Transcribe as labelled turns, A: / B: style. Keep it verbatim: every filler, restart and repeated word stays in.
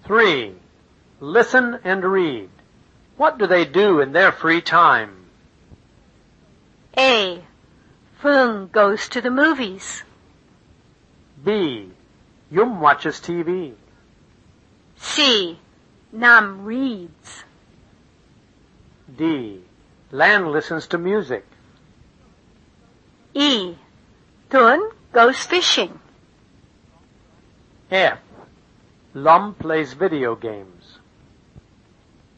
A: Three. Listen and read. What do they do in their free time?
B: A. Phương goes to the movies.
A: B. Yum watches T V.
B: C. Nam reads.
A: D. Lan listens to music.
B: E. Tuấn goes fishing.
A: F. Lum plays video games.